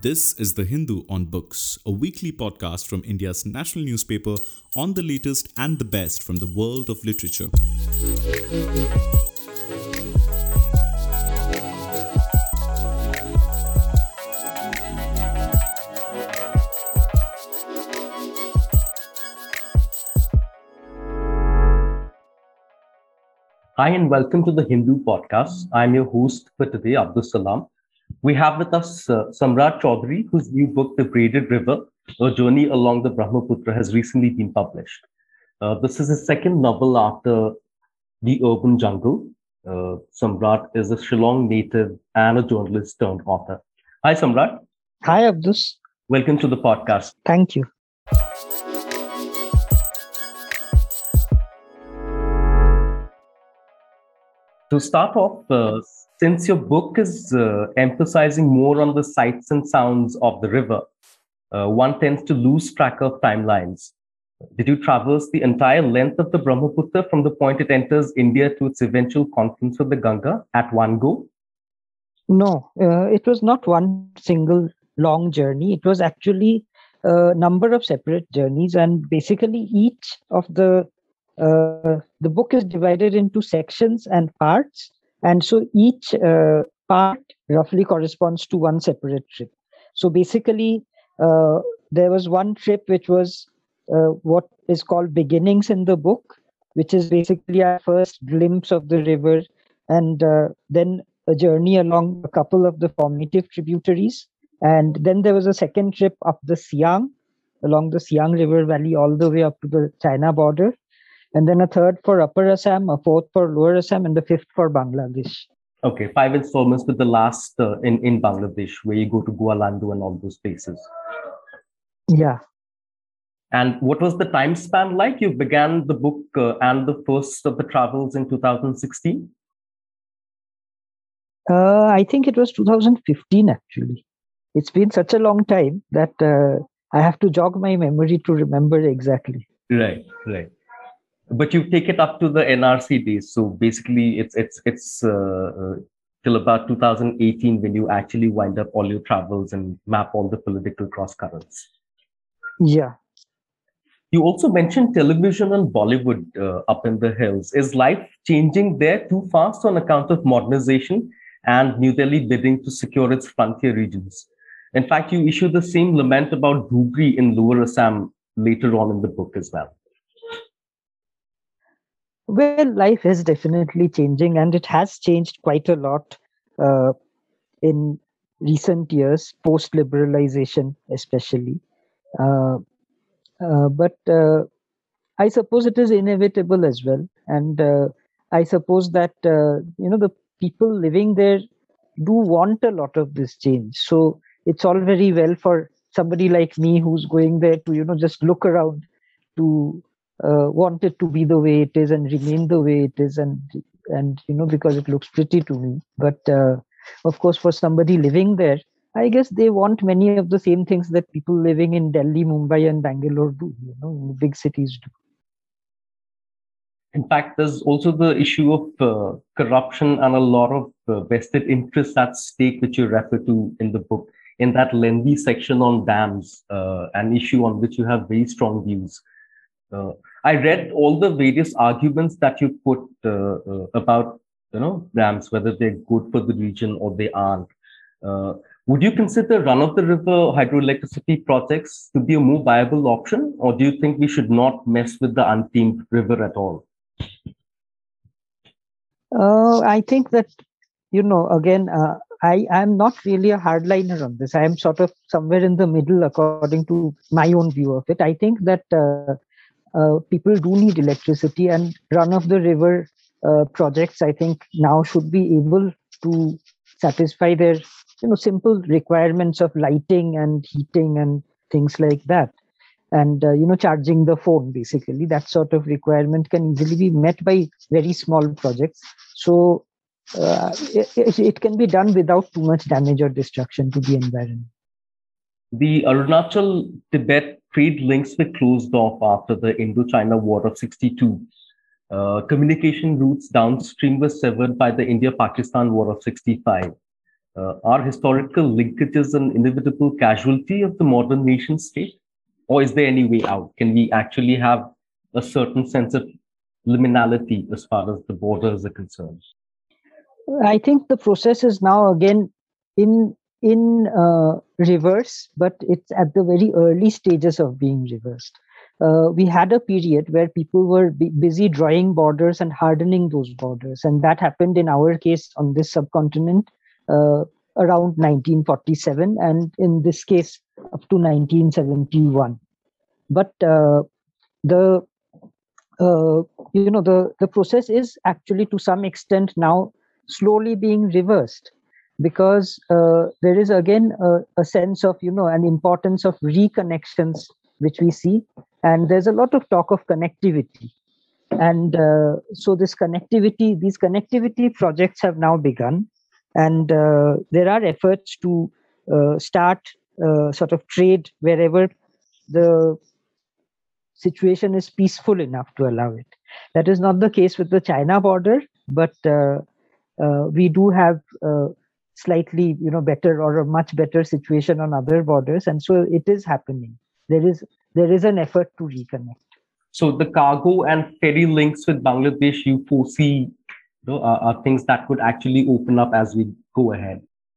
This is The Hindu on Books, a weekly podcast from India's national newspaper on the latest and the best from the world of literature. Hi and welcome to the Hindu podcast. I'm your host for today, Abdul Salam. We have with us Samrat Chaudhary, whose new book, The Braided River, A Journey Along the Brahmaputra, has recently been published. This is his second novel after The Urban Jungle. Samrat is a Shillong native and a journalist turned author. Hi, Samrat. Hi, Abdus. Welcome to the podcast. Thank you. To start off, since your book is emphasizing more on the sights and sounds of the river, one tends to lose track of timelines. Did you traverse the entire length of the Brahmaputra from the point it enters India to its eventual confluence with the Ganga at one go? No, it was not one single long journey. It was actually a number of separate journeys, and basically each of the book is divided into sections and parts, and so each part roughly corresponds to one separate trip. So basically, there was one trip which was what is called beginnings in the book, which is basically our first glimpse of the river, and then a journey along a couple of the formative tributaries. And then there was a second trip up the Siang, along the Siang River Valley, all the way up to the China border. And then a third for Upper Assam, a fourth for Lower Assam, and the fifth for Bangladesh. Okay, 5 installments with the last in Bangladesh, where you go to Gualandu and all those places. Yeah. And what was the time span like? You began the book and the first of the travels in 2016? I think it was 2015, actually. It's been such a long time that I have to jog my memory to remember exactly. Right. But you take it up to the NRC days. So basically, it's till about 2018 when you actually wind up all your travels and map all the political cross currents. Yeah. You also mentioned television and Bollywood up in the hills. Is life changing there too fast on account of modernization and New Delhi bidding to secure its frontier regions? In fact, you issue the same lament about Dhubri in Lower Assam later on in the book as well. Well, life is definitely changing, and it has changed quite a lot in recent years, post-liberalization especially. But I suppose it is inevitable as well. And I suppose that, the people living there do want a lot of this change. So it's all very well for somebody like me who's going there to, just look around, to want it to be the way it is and remain the way it is, and because it looks pretty to me. But of course, for somebody living there, I guess they want many of the same things that people living in Delhi, Mumbai, and Bangalore do, in the big cities do. In fact, there's also the issue of corruption and a lot of vested interests at stake, which you refer to in the book, in that lengthy section on dams, an issue on which you have very strong views. I read all the various arguments that you put about, dams, whether they're good for the region or they aren't. Would you consider run-of-the-river hydroelectricity projects to be a more viable option, or do you think we should not mess with the untamed river at all? I think that, again, I'm not really a hardliner on this. I am sort of somewhere in the middle according to my own view of it. I think that people do need electricity, and run-of-the-river projects, I think, now should be able to satisfy their simple requirements of lighting and heating and things like that. And, charging the phone, basically, that sort of requirement can easily be met by very small projects. So it can be done without too much damage or destruction to the environment. The Arunachal-Tibet trade links were closed off after the Indo-China War of 62. Communication routes downstream were severed by the India-Pakistan War of 65. Are historical linkages an inevitable casualty of the modern nation state? Or is there any way out? Can we actually have a certain sense of liminality as far as the borders are concerned? I think the process is now again in reverse, but it's at the very early stages of being reversed. We had a period where people were busy drawing borders and hardening those borders, and that happened in our case on this subcontinent around 1947, and in this case up to 1971. But the the process is actually to some extent now slowly being reversed, because there is again a sense of an importance of reconnections which we see, and there's a lot of talk of connectivity, and so these connectivity projects have now begun, and there are efforts to start sort of trade wherever the situation is peaceful enough to allow it. That is not the case with the China border, but we do have slightly better or a much better situation on other borders, and so it is happening. There is an effort to reconnect. So the cargo and ferry links with Bangladesh, you foresee, are things that could actually open up as we go ahead?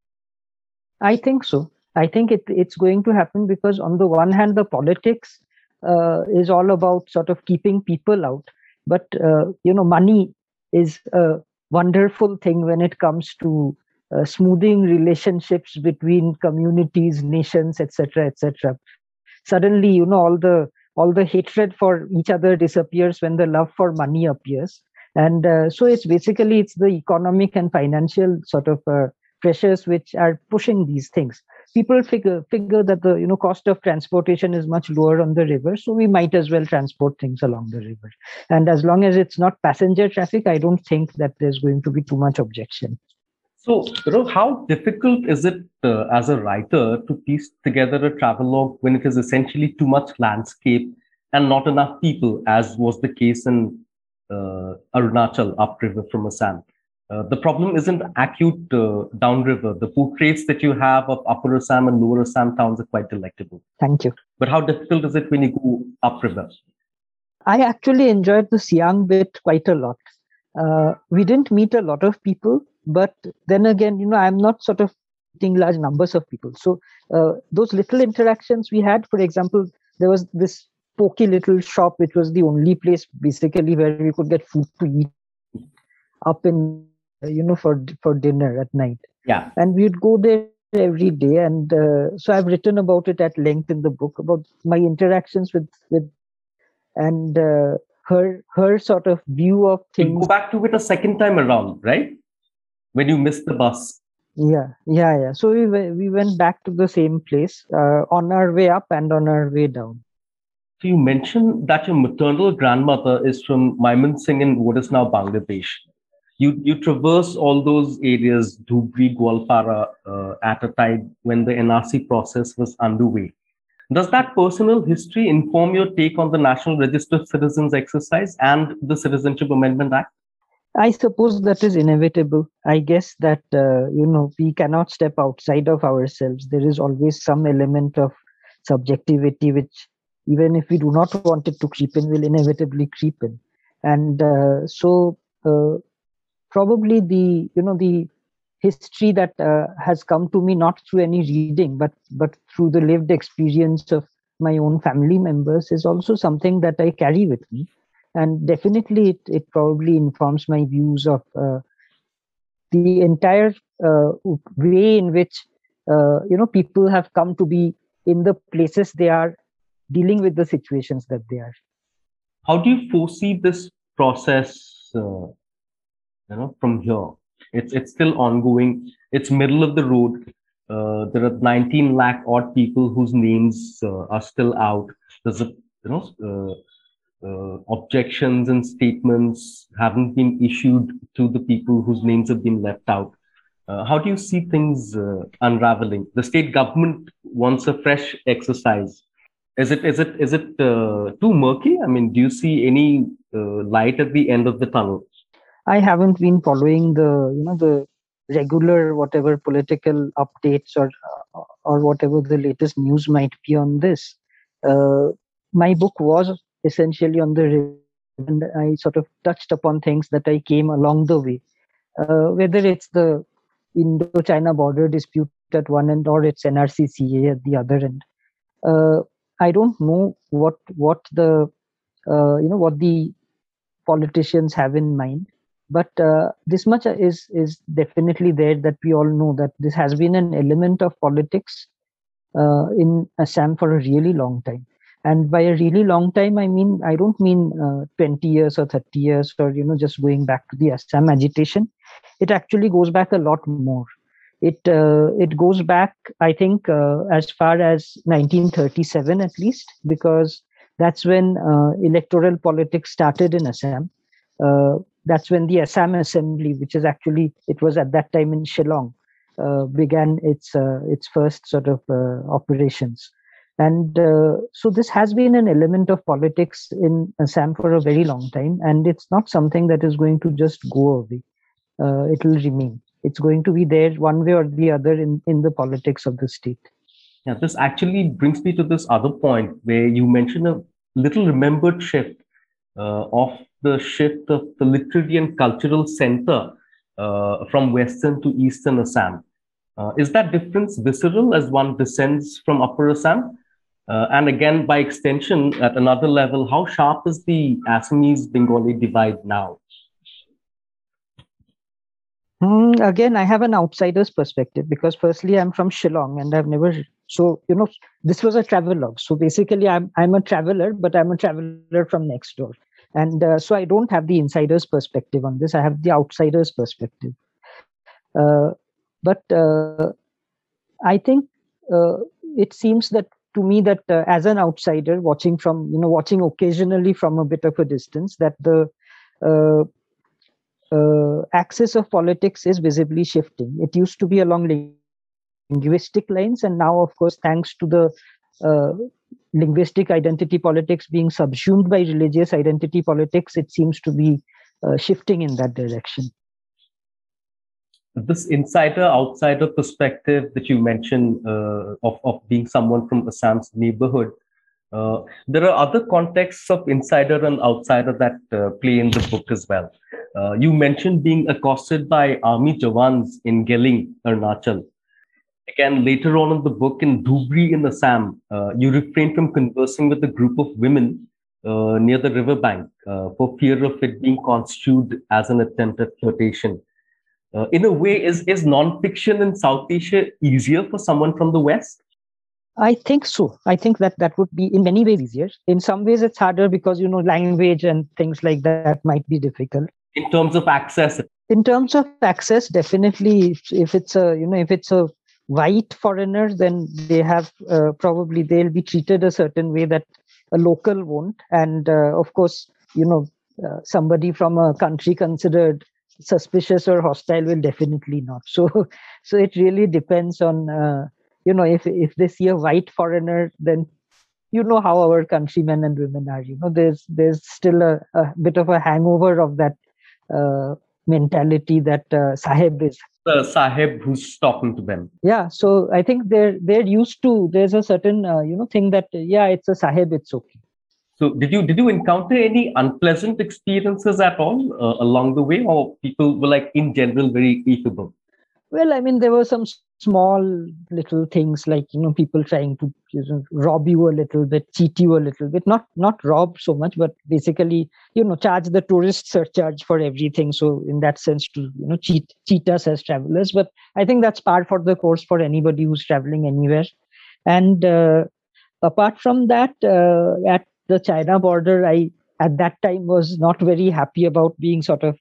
I think so. I think it's going to happen because on the one hand, the politics is all about sort of keeping people out, but money is a wonderful thing when it comes to smoothing relationships between communities, nations, etc., etc. Suddenly, all the hatred for each other disappears when the love for money appears, and so it's the economic and financial sort of pressures which are pushing these things. People figure that the cost of transportation is much lower on the river, so we might as well transport things along the river. And as long as it's not passenger traffic, I don't think that there's going to be too much objection. So, how difficult is it as a writer to piece together a travelogue when it is essentially too much landscape and not enough people, as was the case in Arunachal upriver from Assam? The problem isn't acute downriver. The portraits that you have of Upper Assam and Lower Assam towns are quite delectable. Thank you. But how difficult is it when you go upriver? I actually enjoyed the Siang bit quite a lot. We didn't meet a lot of people, but then again, I'm not sort of meeting large numbers of people. So those little interactions we had, for example, there was this pokey little shop, which was the only place basically where we could get food to eat up in for dinner at night. Yeah. And we'd go there every day. And so I've written about it at length in the book, about my interactions with and her sort of view of things. You go back to it a second time around, right? When you missed the bus. Yeah. So we went back to the same place on our way up and on our way down. So you mentioned that your maternal grandmother is from Mymensingh in what is now Bangladesh. You traverse all those areas, Dhubri, Gwalpara, at a time when the NRC process was underway. Does that personal history inform your take on the National Register of Citizens exercise and the Citizenship Amendment Act? I suppose that is inevitable. I guess that, we cannot step outside of ourselves. There is always some element of subjectivity, which even if we do not want it to creep in, will inevitably creep in. And so probably the history that has come to me not through any reading, but through the lived experience of my own family members is also something that I carry with me. And definitely it probably informs my views of the entire way in which people have come to be in the places they are, dealing with the situations that they are. How do you foresee this process from here? It's still ongoing. It's middle of the road. There are 19 lakh odd people whose names are still out. There's objections and statements haven't been issued to the people whose names have been left out. How do you see things unraveling? The state government wants a fresh exercise. Is it too murky? I mean, do you see any light at the end of the tunnel? I haven't been following the regular whatever political updates or whatever the latest news might be on this. Uh, my book was essentially on the river, and I sort of touched upon things that I came along the way, whether it's the Indo-China border dispute at one end or it's NRC-CA at the other end. Uh, I don't know what the what the politicians have in mind, but this much is definitely there, that we all know that this has been an element of politics in Assam for a really long time. And by a really long time, I don't mean 20 years or 30 years or just going back to the Assam agitation. It actually goes back a lot more. It goes back, I think, as far as 1937 at least, because that's when electoral politics started in Assam. That's when the Assam Assembly, which is actually, it was at that time in Shillong, began its first sort of operations. And so this has been an element of politics in Assam for a very long time, and it's not something that is going to just go away. It will remain. It's going to be there one way or the other in the politics of the state. Yeah, this actually brings me to this other point where you mentioned a little remembered shift of the shift of the literary and cultural center from Western to Eastern Assam. Is that difference visceral as one descends from Upper Assam? And again, by extension, at another level, how sharp is the Assamese-Bengali divide now? Again, I have an outsider's perspective because firstly, I'm from Shillong and I've never, so, this was a travelogue. So basically, I'm a traveler, but I'm a traveler from next door. And so I don't have the insider's perspective on this. I have the outsider's perspective. But I think it seems that to me that as an outsider watching occasionally from a bit of a distance, that the axis of politics is visibly shifting. It used to be along linguistic lines, and now, of course, thanks to the linguistic identity politics being subsumed by religious identity politics, it seems to be shifting in that direction. This insider-outsider perspective that you mentioned of being someone from Assam's neighborhood, there are other contexts of insider and outsider that play in the book as well. You mentioned being accosted by army jawans in Geling, Arunachal. Again, later on in the book, in Dhubri in Assam, you refrained from conversing with a group of women near the riverbank for fear of it being construed as an attempt at flirtation. In a way, is non-fiction in South Asia easier for someone from the West? I think so. I think that would be in many ways easier. In some ways, it's harder because, language and things like that might be difficult. In terms of access? In terms of access, definitely, if it's a white foreigner, then they have probably they'll be treated a certain way that a local won't. And of course, somebody from a country considered suspicious or hostile will definitely not. So it really depends on, if they see a white foreigner, then how our countrymen and women are. There's still a bit of a hangover of that mentality that Sahib is. The Sahib who's talking to them. Yeah, so I think they're used to. There's a certain thing that it's a Sahib, it's okay. So did you encounter any unpleasant experiences at all along the way, or people were in general very equable? Well, there were some small little things like people trying to rob you a little bit, cheat you a little bit, not rob so much, but basically charge the tourist surcharge for everything. So in that sense, to cheat us as travelers. But I think that's par for the course for anybody who's traveling anywhere. And apart from that, at the China border, I at that time was not very happy about being sort of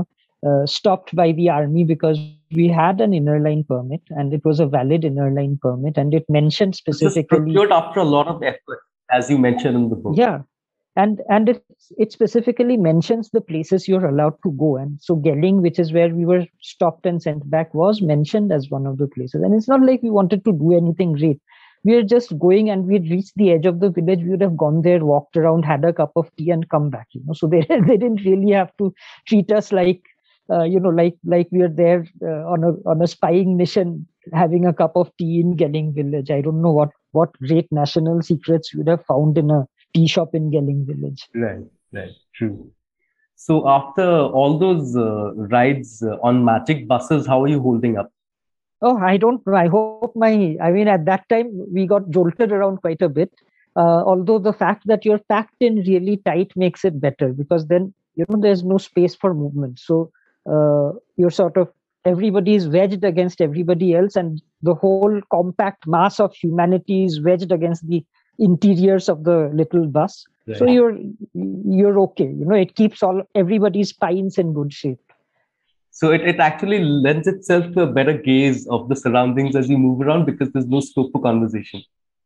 stopped by the army, because we had an inner line permit and it was a valid inner line permit, and it mentioned specifically. This is procured after a lot of effort, as you mentioned in the book. Yeah, and it specifically mentions the places you're allowed to go, and so Geling, which is where we were stopped and sent back, was mentioned as one of the places. And it's not like we wanted to do anything great. We were just going, and we had reached the edge of the village. We would have gone there, walked around, had a cup of tea, and come back. So they didn't really have to treat us like like we are there on a spying mission, having a cup of tea in Gelling Village. I don't know what great national secrets you would have found in a tea shop in Gelling Village. Right, true. So after all those rides on magic buses, how are you holding up? Oh, I don't know. I hope at that time we got jolted around quite a bit. Although the fact that you're packed in really tight makes it better, because then, there's no space for movement. So you're sort of, everybody is wedged against everybody else, and the whole compact mass of humanity is wedged against the interiors of the little bus. Right. So you're okay. It keeps everybody's spines in good shape. So it actually lends itself to a better gaze of the surroundings as you move around, because there's no scope for conversation.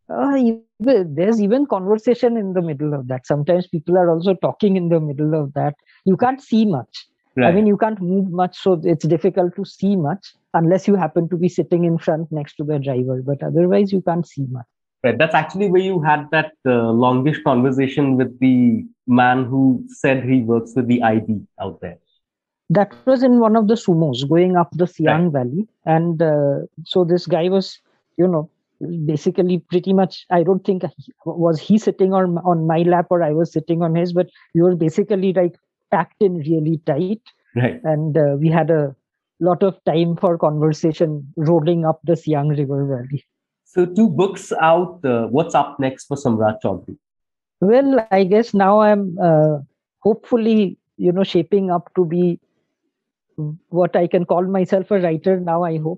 There's even conversation in the middle of that. Sometimes people are also talking in the middle of that. You can't see much. Right. You can't move much, so it's difficult to see much unless you happen to be sitting in front next to the driver. But otherwise, you can't see much. Right. That's actually where you had that longish conversation with the man who said he works with the ID out there. That was in one of the sumos going up the Siang Valley. And so this guy was, basically pretty much, I don't think was he sitting on my lap or I was sitting on his, but we were basically like packed in really tight. Right. And we had a lot of time for conversation rolling up the Siang River Valley. So 2 books out. What's up next for Samrat Chaudhary? Well, I guess now I'm hopefully, shaping up to be what I can call myself a writer now, I hope.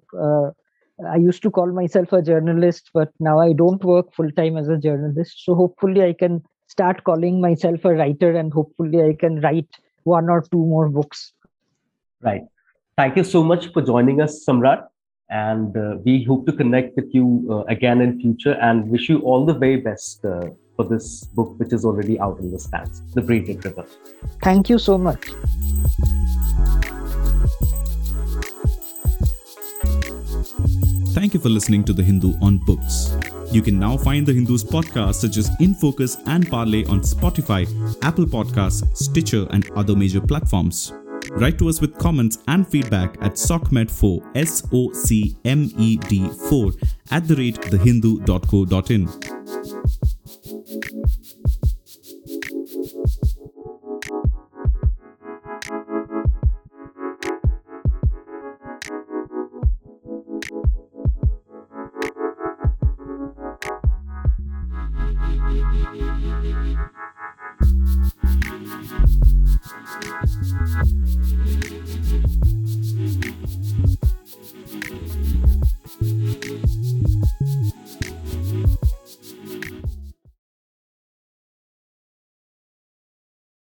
I used to call myself a journalist, but now I don't work full-time as a journalist. So hopefully I can start calling myself a writer, and hopefully I can write 1 or 2 more books. Right. Thank you so much for joining us, Samrat. And we hope to connect with you again in future, and wish you all the very best for this book, which is already out in the stands, The Braided River. Thank you so much. Thank you for listening to The Hindu on Books. You can now find The Hindu's podcasts such as In Focus and Parlay on Spotify, Apple Podcasts, Stitcher, and other major platforms. Write to us with comments and feedback at socmed4, SOCMED4 @thehindu.co.in.